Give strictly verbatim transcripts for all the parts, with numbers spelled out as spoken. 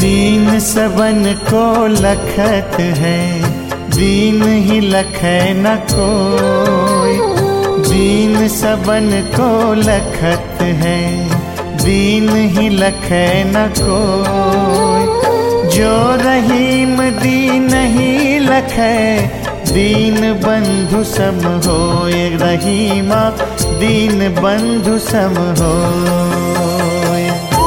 दीन सबन को लखत है, दीन ही लखै न कोई। दीन सबन को लखत है, दीन ही लखै न कोई। जो रहीम दीन ही लखै, दीन बंधु सम होय। रहीमा दीन बंधु सम होय।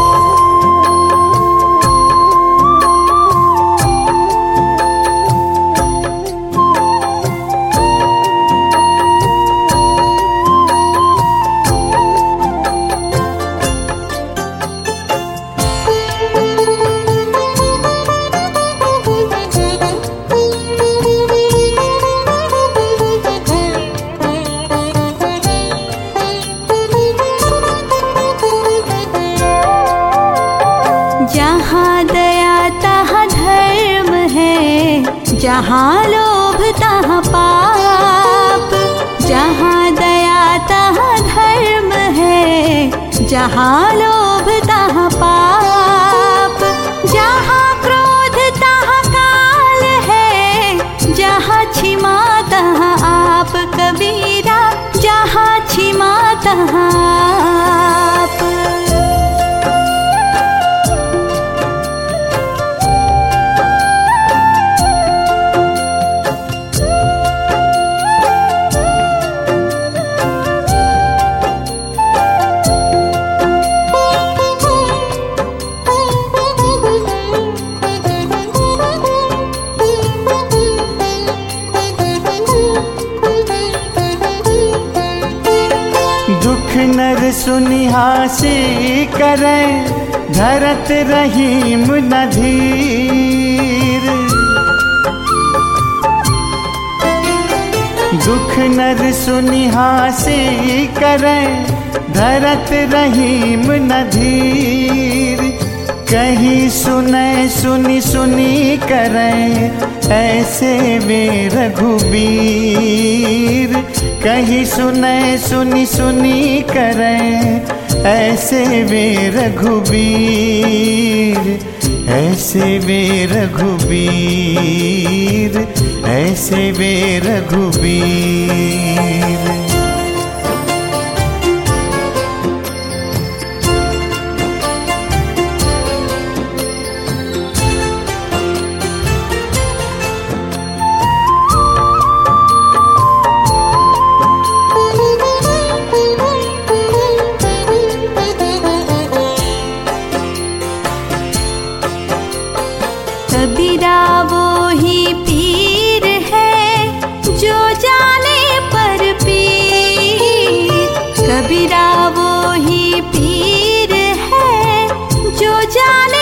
जहाँ दया तहाँ धर्म है, जहाँ लोभ तहाँ पाप। जहाँ दया तहाँ धर्म है, जहाँ लोभ तहाँ पाप। जहाँ क्रोध तहाँ काल है, जहाँ क्षमा तहाँ आप। कबीरा जहाँ क्षमा तहाँ आप। दुख नर सुनिहासी करे, धरत रहीम न धीर। दुख नर सुनिहासी करे, धरत रहीम न धीर। कहीं सुने सुनी सुनी करे, ऐसे वे रघुबीर। कहीं सुने सुनी सुनी करे, ऐसे वे रघुबीर। ऐसे वे रघुबीर, ऐसे वे रघुबीर। कबीरा वो ही पीर है, जो जाने पर पीर। कबीरा वो ही पीर है, जो जाने